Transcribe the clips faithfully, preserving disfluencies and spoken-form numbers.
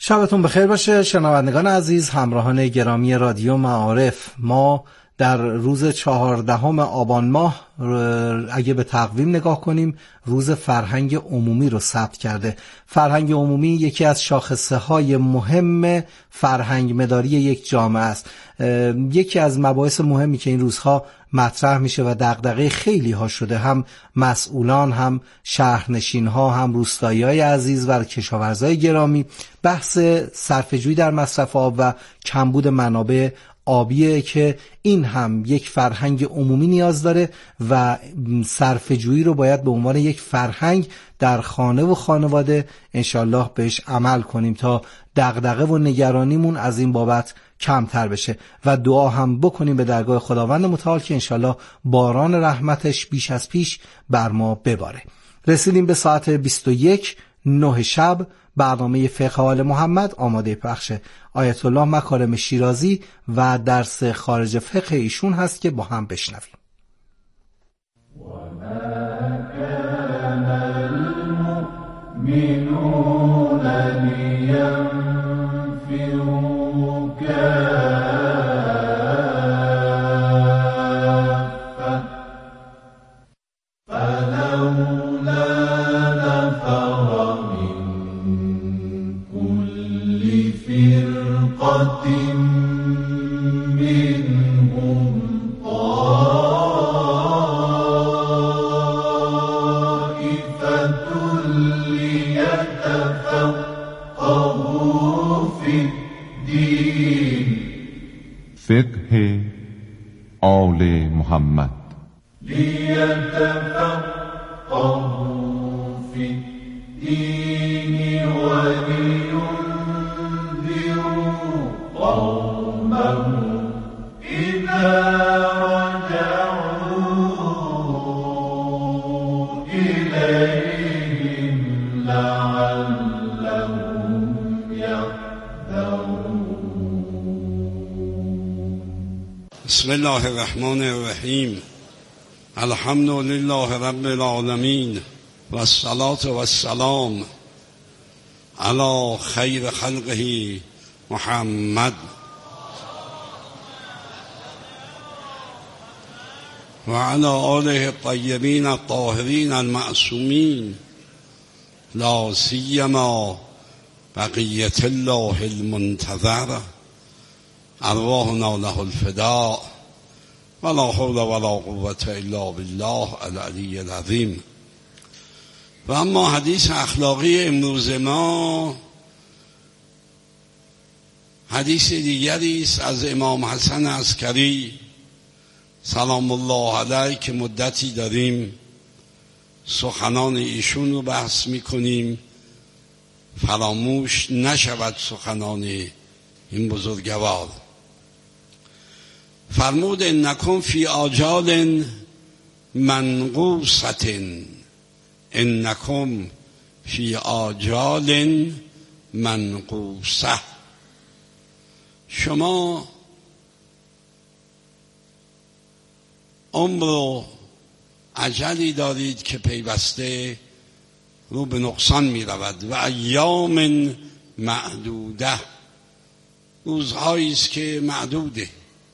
شبتون بخیر باشه شنوندگان عزیز، همراهان گرامی رادیو معارف. ما در روز چهاردهم آبان ماه اگه به تقویم نگاه کنیم روز فرهنگ عمومی رو ثبت کرده. فرهنگ عمومی یکی از شاخصه های مهم فرهنگ مداری یک جامعه است. یکی از مباحث مهمی که این روزها مطرح میشه و دغدغه خیلی ها شده، هم مسئولان، هم شهرنشین ها، هم روستایی های عزیز و کشاورزای گرامی، بحث صرفه‌جویی در مصرف آب و کمبود منابع آبیه که این هم یک فرهنگ عمومی نیاز داره و صرفه‌جویی رو باید به عنوان یک فرهنگ در خانه و خانواده انشالله بهش عمل کنیم تا دغدغه و نگرانیمون از این بابت کمتر بشه و دعا هم بکنیم به درگاه خداوند متعال که انشالله باران رحمتش بیش از پیش بر ما بباره. رسیدیم به ساعت بیست و یک نه شب. برنامه فقه آل محمد آماده پخش آیت الله مکارم شیرازی و درس خارج فقه ایشون هست که با هم بشنویم. فقه آل محمد. بسم الله الرحمن الرحیم. الحمد لله رب العالمین و الصلاة و السلام علی خیر خلقه محمد و علی آله الطیبین الطاهرین المعصومین، لا سیما بقیة الله المنتظر، ارواحنا له الفداء ولا حول ولا قوة الا بالله العلی العظیم. و اما حدیث اخلاقی امروز ما حدیث دیگری است از امام حسن عسکری سلام الله علیه که مدتی داریم سخنان ایشون رو بحث میکنیم، فراموش نشود سخنان این بزرگوار. فرمود انکم فی آجال منقوصت، انکم فی آجال منقوصه. شما عمر و اجلی دارید که پیوسته رو به نقصان می رود و ایام معدوده، روزهایی است که معدوده.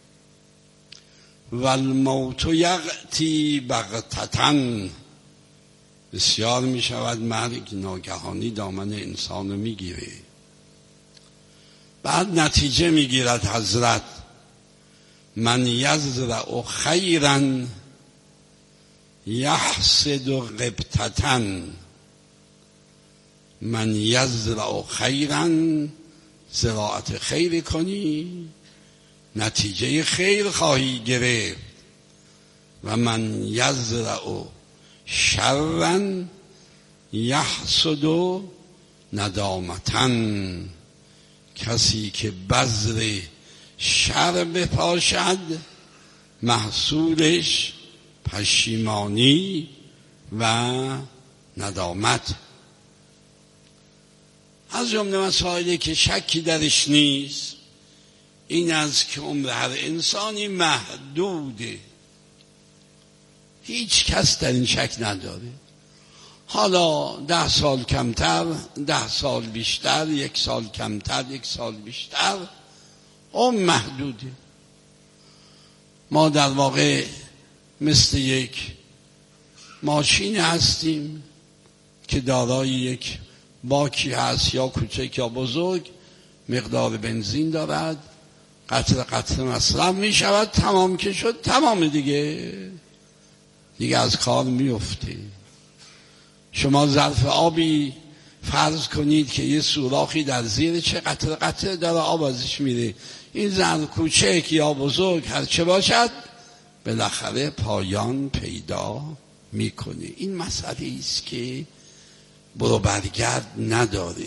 و الموت یأتی بغتة، بسیار می شود مرگ ناگهانی دامن انسان می گیره. بعد نتیجه می گیرد حضرت من یزرع خیرا یحصد غبطة، من یزرع خیرا، زراعت خیر کنی نتیجه خیر خواهی گرفت، و من یزرع شرا یحصد ندامة، کسی که بذر شر بپاشد محصولش پشیمانی و ندامت. از جمله مسائلی که شکی درش نیست این است که عمر هر انسانی محدوده، هیچ کس در این شک نداره. حالا ده سال کمتر، ده سال بیشتر، یک سال کمتر، یک سال بیشتر، اون محدوده. ما در واقع مثل یک ماشین هستیم که دارای یک باکی هست، یا کوچک یا بزرگ، مقدار بنزین دارد، قطره قطره مصرف می شود، تمام که شد تمام دیگه دیگه از کار می افته. شما ظرف آبی فرض کنید که یه سوراخی در زیر چه قطره قطره داره آب ازش میره، این ظرف کوچک یا بزرگ هر چه باشد بالاخره پایان پیدا میکنه. این مسئله است که برو برگرد نداره.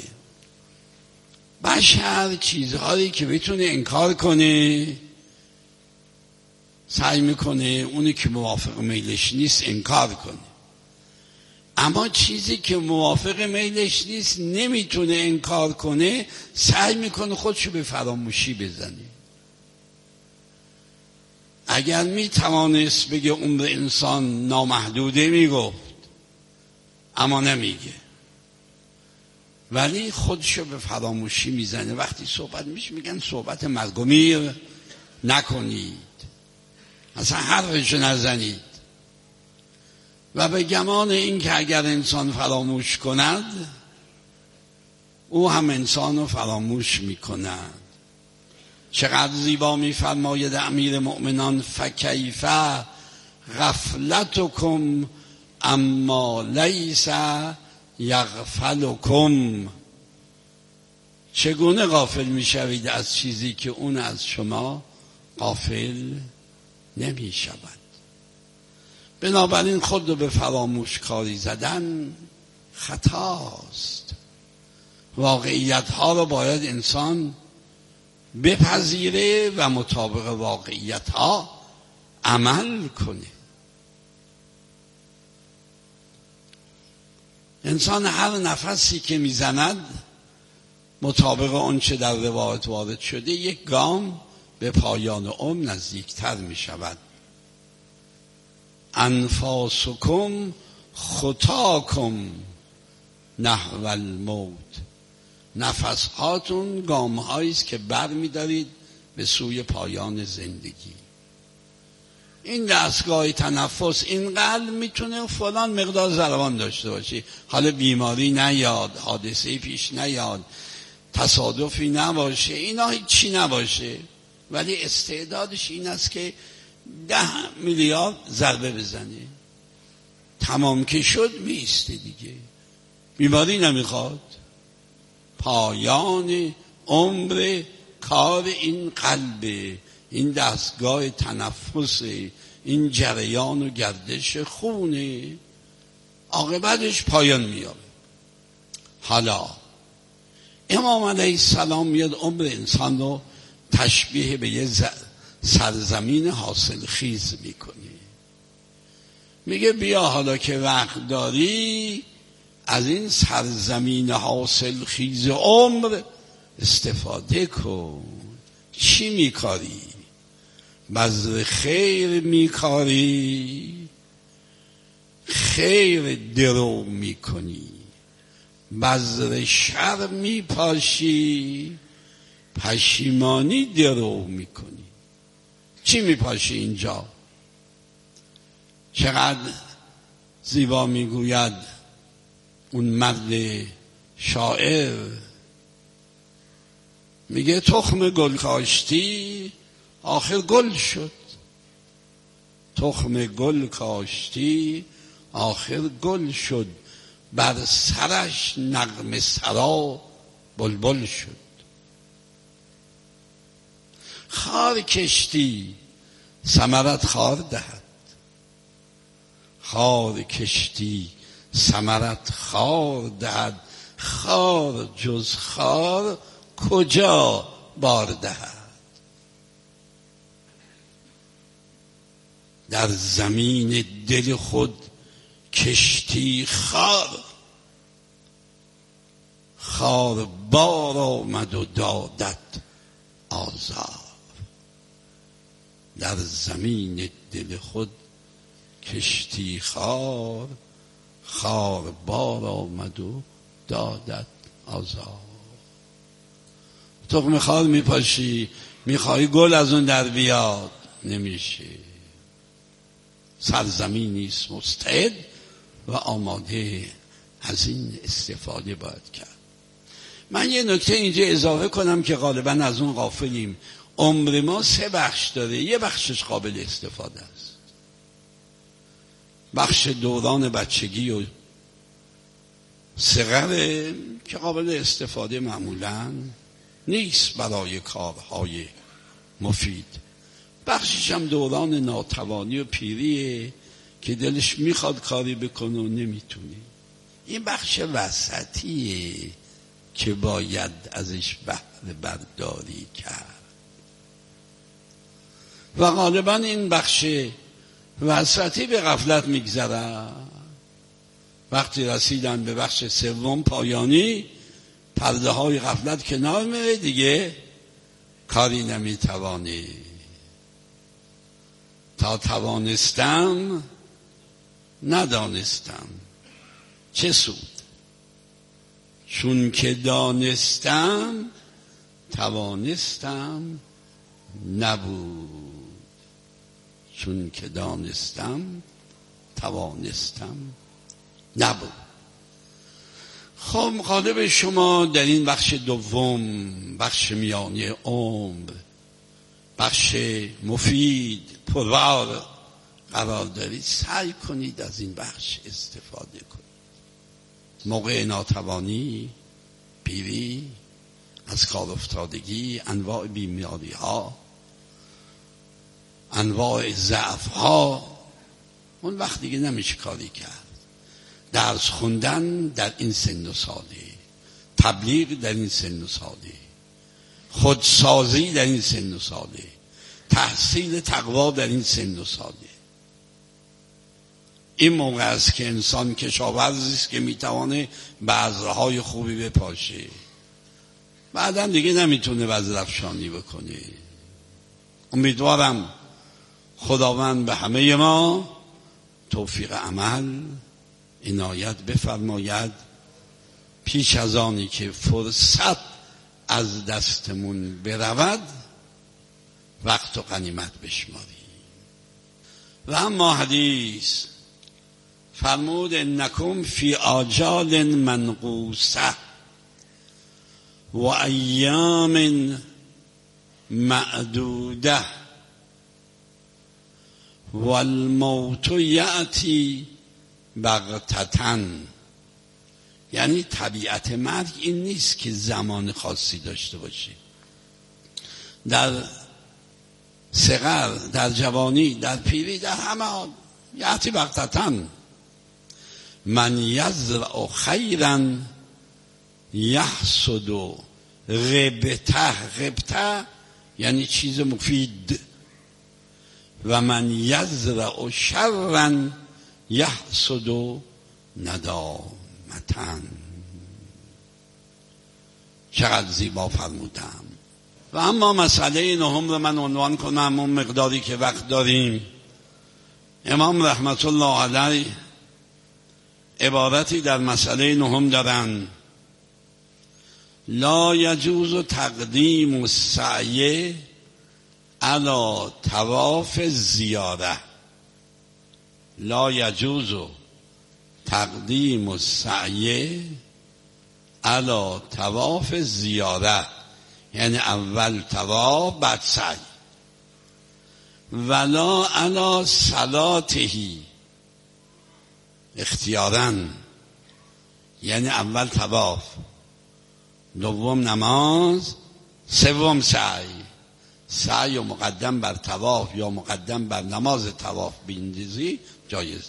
بشر چیزهایی که بتونه انکار کنه سعی میکنه اونی که موافق میلش نیست انکار کنه، اما چیزی که موافق میلش نیست نمیتونه انکار کنه، سعی میکنه خودشو به فراموشی بزنه. اگر میتوانست بگه عمر انسان نامحدوده میگفت، اما نمیگه، ولی خودشو به فراموشی میزنه. وقتی صحبت میشه میگن صحبت مرگ و میر نکنید، اصلا حرفشو نزنید، و به گمان این که اگر انسان فراموش کند او هم انسان رو فراموش میکند. چقدر زیبا میفرماید امیر مؤمنان: فکیف غفلتکم اما لیس یغفلکم. چگونه غافل میشوید از چیزی که اون از شما غافل نمیشود. بنابراین خود رو به فراموش کاری زدن خطاست. واقعیت ها رو باید انسان بپذیره و مطابق واقعیت ها عمل کنه. انسان هر نفسی که میزند مطابق اون چه در روایت وارد شده یک گام به پایان عمر نزدیکتر می شود. انفاسکم خطاکم نحو الموت. نفسهاتون گامهایی است که بر می دارید به سوی پایان زندگی. این دستگاه تنفس، این قلب میتونه فلان مقدار ضربان داشته باشه، حالا بیماری نیاد، حادثه پیش نیاد، تصادفی نباشه، اینا هیچی نباشه، ولی استعدادش این است که ده میلیارد ضربه بزنه، تمام که شد میسته دیگه، بیماری نمیخواد. پایان عمر کار این قلبه، این دستگاه تنفس، این جریان و گردش خونه، عاقبتش پایان میاد. حالا امام علیه السلام میاد عمر انسان رو تشبیه به یه سرزمین حاصل خیز میکنه. میگه بیا حالا که وقت داری از این سرزمین حاصل خیز عمر استفاده کن. چی میکاری؟ بذر خیر میکاری، خیر درو میکنی، بذر شر میپاشی، پشیمانی درو میکنی. چی میپاشی اینجا؟ چقدر زیبا میگوید اون مرد شاعر، میگه تخم گل کاشتی آخر گل شد، تخم گل کاشتی آخر گل شد، بر سرش نغمه سرا بلبل شد. خار کشتی ثمرت خار دهد، خار کشتی ثمرت خار دهد، خار جز خار کجا بار دهد. در زمین دل خود کشتی خار، خار بار آمد و دادت آزار. در زمین دل خود کشتی خار، خار بار آمد و دادت آزار. تخم خار میپاشی، میخوای گل از اون در بیاد، نمیشه. سرزمینی است مستعد و آماده از این استفاده باید کرد. من یه نکته اینجا اضافه کنم که غالبا از اون غافلیم. عمر ما سه بخش داره، یه بخشش قابل استفاده است، بخش دوران بچگی و صغر که قابل استفاده معمولا نیست برای کارهای مفید. بخشش هم دوران ناتوانی و پیریه که دلش میخواد کاری بکنه و نمیتونه. این بخش وسطیه که باید ازش بهره برداری کرد و غالبا این بخش وسطی به غفلت میگذره. وقتی رسیدن به بخش سوم پایانی، پرده های غفلت کنار میره، دیگه کاری نمیتوانی. تا توانستم ندانستم چه سود، چون که دانستم توانستم نبود، چون که دانستم توانستم نبود. خب غالب شما در این بخش دوم، بخش میانه عمر، بخش مفید پربار قرار دارید. سعی کنید از این بخش استفاده کنید. موقع ناتوانی، پیری، از کار افتادگی، انواع بیماری ها، انواع ضعف ها، اون وقت دیگه نمیشه کاری کرد. درس خوندن در این سن و ساله، تبلیغ در این سن و ساله، خودسازی در این سن و ساله، تحصیل تقوا در این سن و ساله، این موقع است که انسان کشاورزی است که میتوانه بذرهای خوبی بپاشه. بعدا دیگه نمیتونه بذرافشانی بکنه. امیدوارم خداوند به همه ما توفیق عمل عنایت بفرماید، پیش از آنی که فرصت از دستمون برود وقت و غنیمت بشماریم. و اما حدیث فرمود انکم فی آجال منقوصه و ایام معدوده والموت یأتی بغتتن. یعنی طبیعت مرگ این نیست که زمان خاصی داشته باشه. در صغر، در جوانی، در پیری، در همه حال یأتی بغتتن. من یزرع خیرا یحصد غبطه. غبطه یعنی چیز مفید. و من یزرع شرا یحصد ندامتن. چقدر زیبا فرمودم. و اما مسئله نهم رو من عنوان کنم، اون مقداری که وقت داریم. امام رحمت الله علیه عبارتی در مسئله نهم دارن: لا یجوز تقدیم السعی علی طواف زیاره. لا یجوز تقدیم السعی علی طواف زیاره، یعنی اول طواف بعد سعی. ولا علی صلاتهی اختیاراً، یعنی اول طواف، دوم نماز، سوم سعی. سعی و مقدم بر طواف یا مقدم بر نماز طواف بیندازی جایز،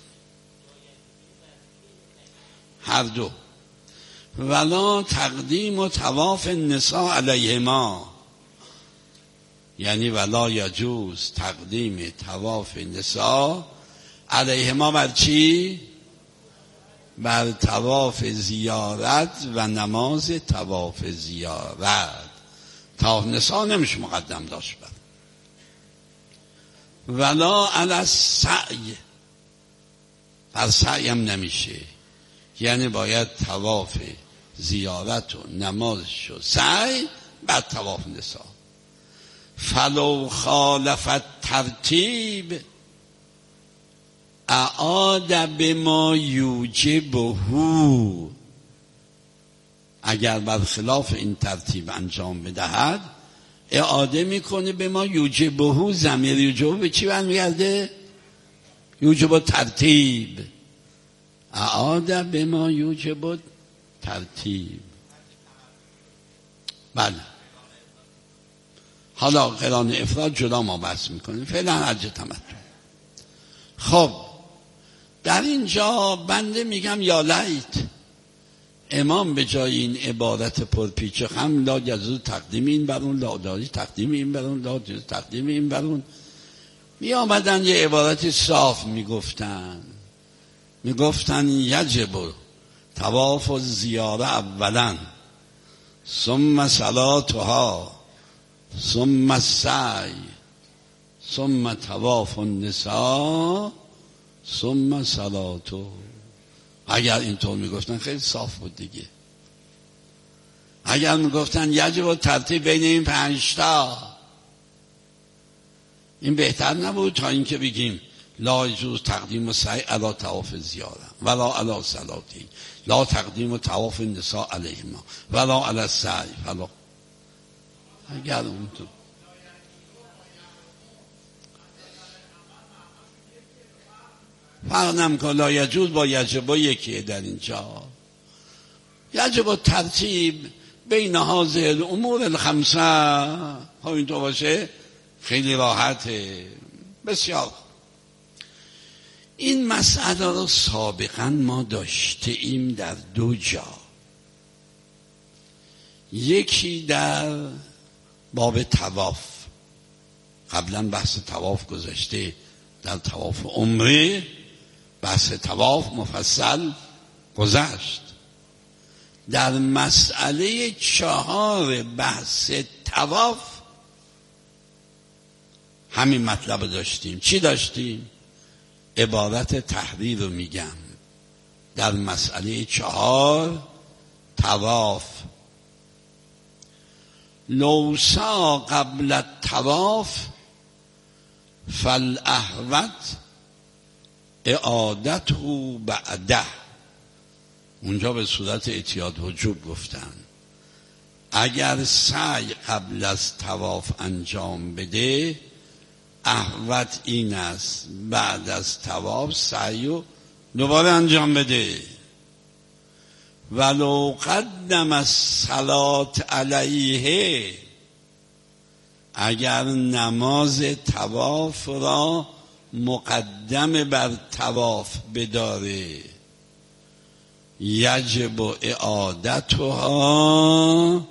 هر دو. ولا تقدیم و طواف النساء علیهما، یعنی ولا یجوز تقدیم طواف نساء علیهما بر چی؟ بر طواف زیارت و نماز طواف زیارت. طواف نساء نمیشه مقدم داشت بر. ولا علی السعی، بر سعی هم نمیشه. یعنی باید طواف زیارت و نمازش و سعی بعد طواف نسا. فلو خالفت ترتیب اعاد بما یوجبه، اگر برخلاف این ترتیب انجام بدهد اعاده میکنه به ما یوجبه. ضمیر یوجبه به چی برمیگرده؟ یوجب ترتیب. اعاده به ما یوجب ترتیب. بله، حالا قران افراد جدا ما بحث میکنیم، فعلا حج تمتع. خب در اینجا بنده میگم یا لیت امام به جای این عبارت پرپیچ و خم لا یجوز تقدیم این برون، لا داری تقدیم این برون، لا یجوز تقدیم این برون، می آمدن یه عبارت صاف میگفتن. میگفتن یجب طواف و زیاره اولا، ثم صلاتها، ثم السعی، ثم طواف النساء، ثم صلاتو. اگر اینطور میگفتن خیلی صاف بود دیگه. اگر میگفتن یجب ترتیب بین این پنجتا، این بهتر نبود تا اینکه بگیم لا یجوز تقدیم و سعی علی طواف زیاره ولا علی صلاتی، لا تقدیم و طواف النساء علیهما ولا علی السعی فلا. اگر اونطور فرق نمی‌کنه، لا یجوز با یجب یکیه. در اینجا یجب ترتیب بین هذه الامور الخمسه. ها اینطور باشه خیلی راحته. بسیار این مسئله رو سابقا ما داشته ایم در دو جا. یکی در باب طواف، قبلا بحث طواف گذاشته، در طواف عمره بحث طواف مفصل گذشت. در مسئله چهار بحث طواف همین مطلب داشتیم. چی داشتیم؟ عبارت تحریر رو میگم. در مسئله چهار طواف لوسا قبل الطواف فالاحوط اعادته بعده. اونجا به صورت اعتیاد وجوب گفتن اگر سعی قبل از طواف انجام بده احوط این است بعد از طواف سعی رو دوباره انجام بده. ولو قدم الصلاة علیه، اگر نماز طواف را مقدم بر طواف بداره یجب اعادتها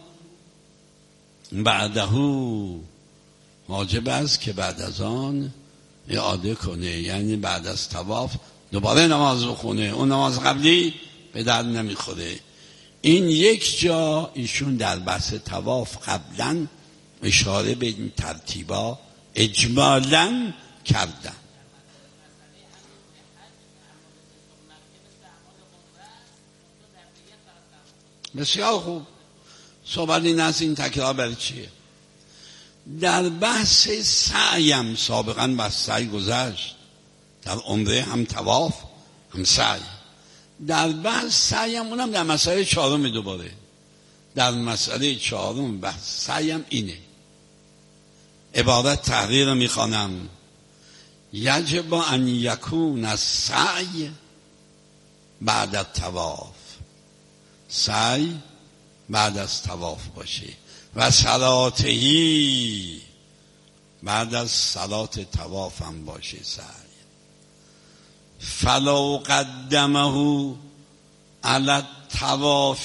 بعده، واجب است که بعد از آن اعاده کنه، یعنی بعد از طواف دوباره نماز بخونه. اون نماز قبلی به درد نمیخوره. این یک جا ایشون در بحث طواف قبلا اشاره به این ترتیبا اجمالا کردن. بسیار خوب. صحبت این است این تکرار برای چیه؟ در بحث سعیم سابقا بحث سعی گذشت، در عمره هم طواف هم سعی. در بحث سعیم اونم در مسئله چهارم دوباره. در مسئله چهارم بحث سعیم اینه. عبارت تحریر رو میخوانم: یجب ان یکون السعی بعد الطواف، سعی بعد از طواف باشه، و صلاتهی بعد از صلات طواف هم باشه سعی. فلو قدمه علی الطواف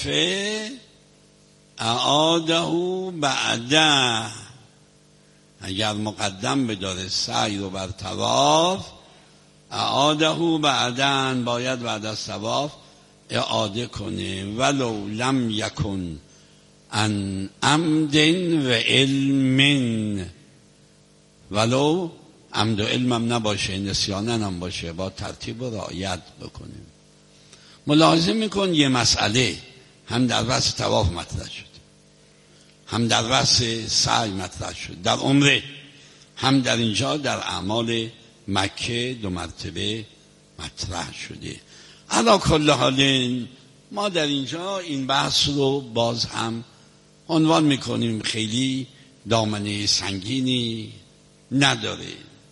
اعاده بعده، اگر مقدم بداره سعی رو بر طواف اعاده بعدن، باید بعد از طواف اعاده کنه. ولو لم یکن ان عمد و علم، ولو عمد و علمم نباشه، نسیانن هم باشه، با ترتیب و رعایت بکنیم. ملاحظه میکن یه مسئله هم در بحث طواف مطرح شد، هم در بحث سعی مطرح شد در عمره، هم در اینجا در اعمال مکه دو مرتبه مطرح شده. علی کل حال ما در اینجا این بحث رو باز هم عنوان میکنیم، خیلی دامنه سنگینی نداره.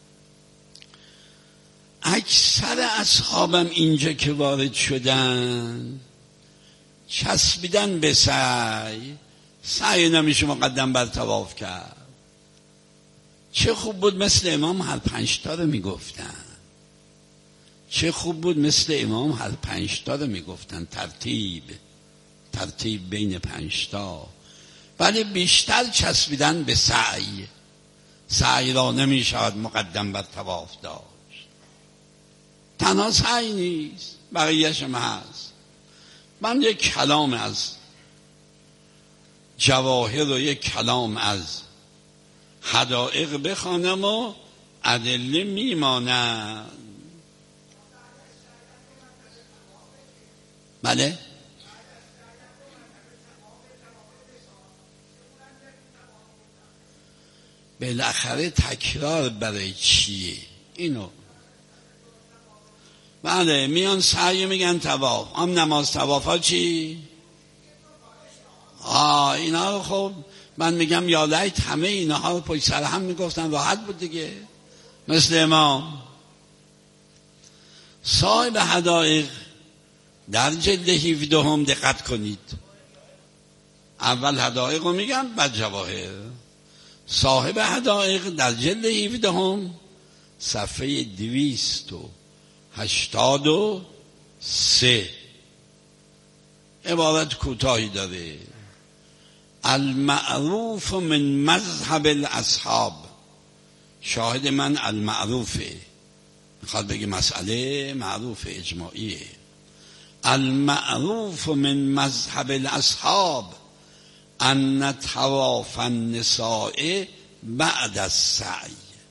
اکثر اصحابم اینجا که وارد شدن چسبیدن به سعی، سعی نمیشه مقدم بر طواف کرد. چه خوب بود مثل امام هر پنج تا رو میگفتن، چه خوب بود مثل امام هر پنج تا رو میگفتن، ترتیب ترتیب بین پنج تا. ولی بیشتر چسبیدن به سعی، سعی را نمیشود مقدم بر طواف داشت. تنها سعی نیست، بقیه‌اش هم هست. من یک کلام از جواهر و یک کلام از حدائق بخوانم و ادله میمانند. بله؟ بالاخره تکرار برای چیه اینو؟ بله میان سعی میگن طواف، هم نماز طواف ها چی؟ آه اینا خب من میگم یا لیت همه اینها رو پشت سر هم میگفتن، راحت بود دیگه مثل امام. صاحب حدائق در جلد هفده هم دقت کنید، اول حدائق رو میگن بعد جواهر. صاحب حدائق در جلد هفده هم صفحه دویست و هشتاد و سه عبارت کوتاهی داره: المعروف من مذهب الاصحاب. شاهد من المعروفه، میخواد بگه مسئله معروف اجماعیه. المعروف من مذهب الاصحاب ان طواف النساء بعد السعی.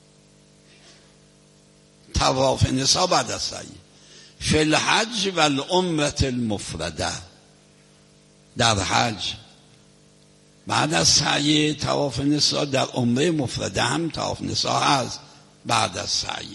طواف النساء بعد السعی فی الحج و العمرة المفرده. در حج بعد از سعی طواف نساء، در عمره مفرده هم طواف نساء هست بعد از سعی.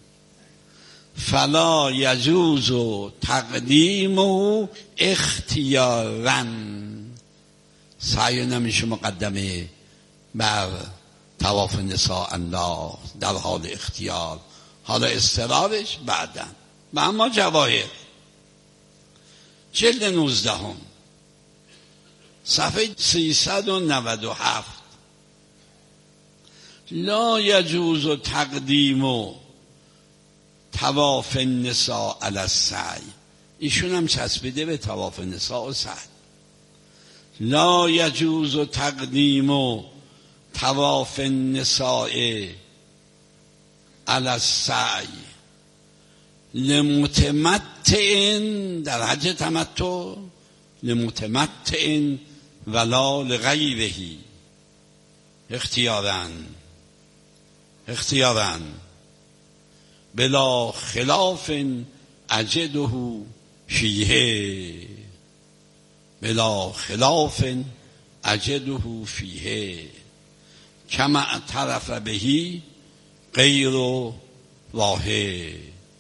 فلا یجوز تقدیمه اختیارا. سعی نمیشه مقدمه بر طواف نساء الله در حال اختیار، حالا استرارش بعدا. و اما جواهر جلد نوزده هم صفحه سیصد و نود و هفت: لا یجوز تقدیم طواف النساء علی السعی. ایشون هم چسبیده به طواف نساء و سعی. لا یجوز تقدیم طواف النساء علی السعی لمتمتع، در حج تمتع، لمتمتع ولا لغیره، اختیاراً اختیاراً بلا خلاف اجده فیه، بلا خلاف اجده فیه کما اعترف بهی غیر واحد.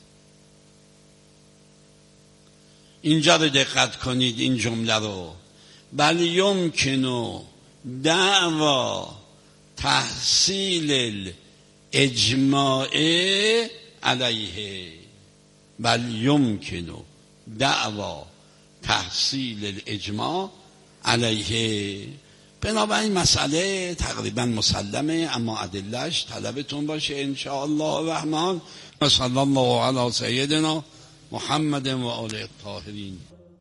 اینجا رو دقت کنید این جمله رو: بل یمکن دعوا تحصیل الاجماع علیه. بل یمکن دعوا تحصیل الاجماع علیه. بنابراین مسئله تقریبا مسلمه، اما ادلهش طلبتون باشه ان شاء الله الرحمن. صلی الله علی سیدنا محمد و آله الطاهرین.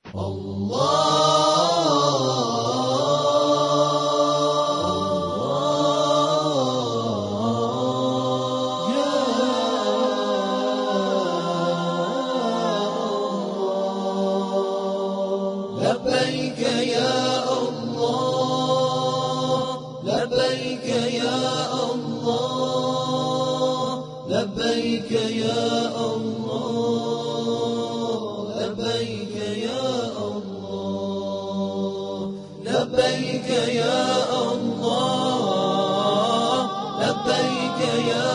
لبيك يا الله لبيك يا الله لبيك يا الله لبيك يا لبيك يا الله لبيك يا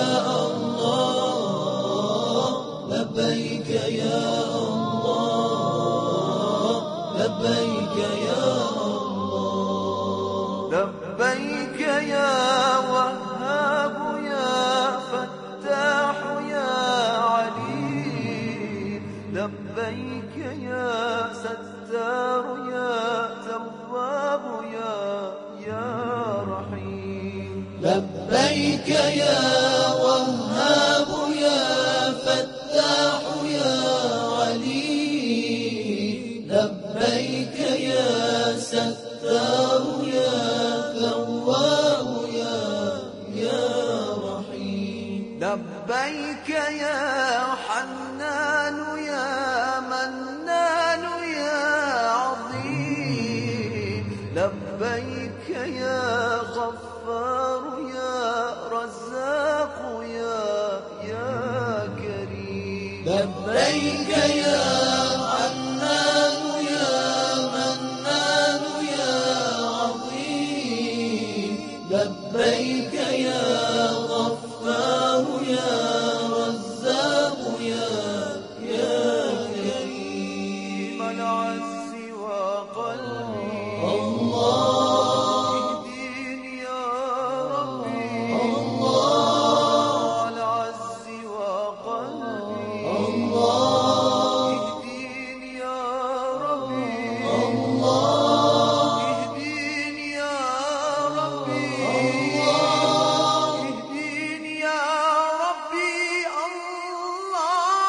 الله لبيك يا الله لبيك يا الله لبيك يا وهاب يا فتاح يا عليم لبيك يا ستار يا تواب يا يا رحيم لبيك يا وهاب يا فتاح يا عليم لبيك يا ستار يا تواب يا يا رحيم لبيك يا حنان يا منان يا عظيم لبيك يا غفار يا رزاق يا يا كريم لبيك يا حنان يا منان يا عظيم لبيك يا غفار يا رزاق يا يا كريم العز وقلبي الله اهديني يا ربي الله العز وقلبي الله اهديني يا ربي الله اهديني يا ربي الله اهديني يا ربي الله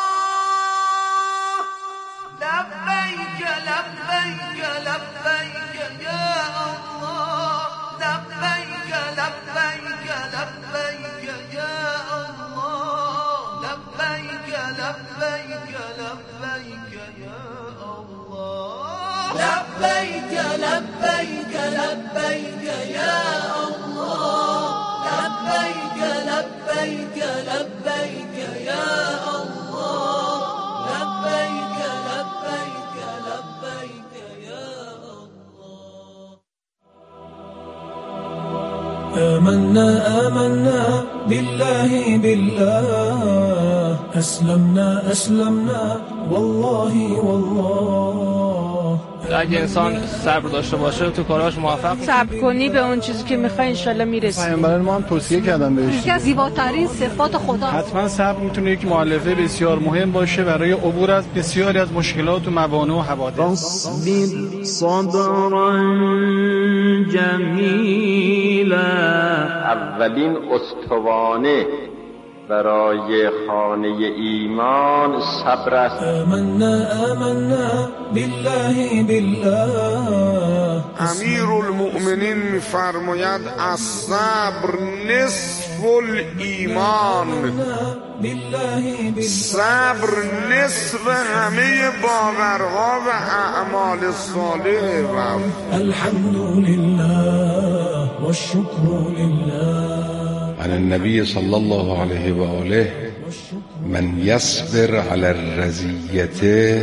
لبيك لبيك لبيك يا الله لبيك لبيك لبيك يا الله لبيك لبيك لبيك يا الله لبيك لبيك لبيك يا الله لبيك لبيك لبيك يا الله لبيك لبيك لبيك يا الله آمنا آمنا بالله بالله أسلمنا أسلمنا والله والله اگه انسان صبر داشته باشه تو کاراش موفق صبر کنی به اون چیزی که میخوای ان شاءالله میرسی. پیامبران ما هم توصیه کردن بهش. یکی از زیباترین صفات خدا. حتما صبر میتونه یک مؤلفه بسیار مهم باشه برای عبور از بسیاری از مشکلات و موانع و حوادث. فاصبر صبرا جمیلا. اولین استوانه برای خانه ایمان صبر است. آمنا آمنا بالله بالله. امیرالمؤمنین میفرماید الصبر نصف الایمان. صبر نصف همه باورها و اعمال صالح و الحمد لله والشکر لله. عن النبي صلى الله عليه وآله من يصبر على الرزية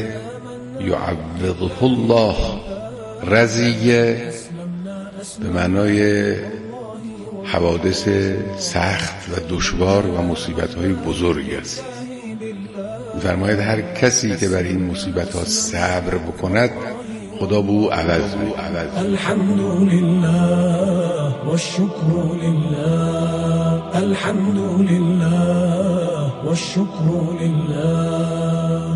يعوضه الله. رزیه به معنای حوادث سخت و دشوار و مصیبت‌های بزرگی است. می‌فرماید هر کسی که بر این مصیبت‌ها صبر بکند خدا به او عوض می عوض. الحمد لله والشکر لله. الحمد لله والشکر لله.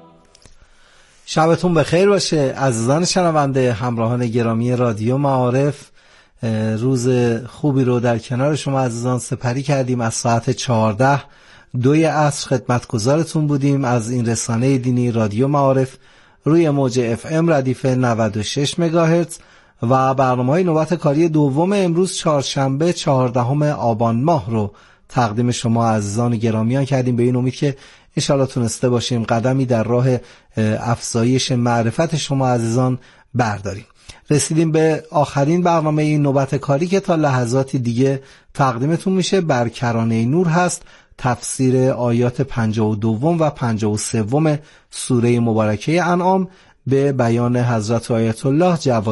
شبتون بخیر باشه عزیزان شنونده همراهان گرامی رادیو معارف. روز خوبی رو در کنار شما عزیزان سپری کردیم. از ساعت چهارده دوی عصر خدمتگزارتون بودیم از این رسانه دینی رادیو معارف روی موج اف ام ردیف نود و شش مگاهرتز و برنامه‌های نوبت کاری دوم امروز چهارشنبه چهاردهم آبان ماه رو تقدیم شما عزیزان گرامیان کردیم، به این امید که انشاءالله تونسته باشیم قدمی در راه افزایش معرفت شما عزیزان برداریم. رسیدیم به آخرین برنامه این نوبت کاری که تا لحظاتی دیگه تقدیمتون میشه. بر کرانه نور هست تفسیر آیات پنجاه و دو و پنجاه و سه سوره مبارکه انعام به بیان حضرت آیت الله جواد